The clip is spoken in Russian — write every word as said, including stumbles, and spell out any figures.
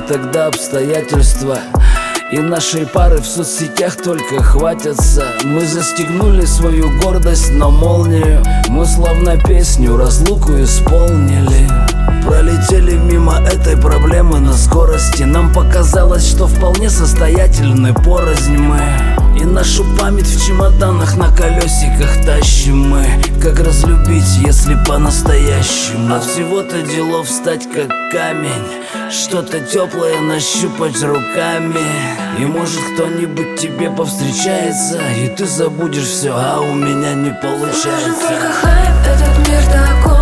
тогда обстоятельства, и нашей пары в соцсетях только хватятся. Мы застегнули свою гордость на молнию, мы словно песню разлуку исполнили. Пролетели мимо этой проблемы на скорости. Нам показалось, что вполне состоятельны порознь мы, и нашу память в чемоданах на колесиках тащим мы. Как разлюбить, если по-настоящему? А всего-то делов стать как камень, что-то теплое нащупать руками. И может кто-нибудь тебе повстречается, и ты забудешь все, а у меня не получается. Нужен только хайп, этот мир такой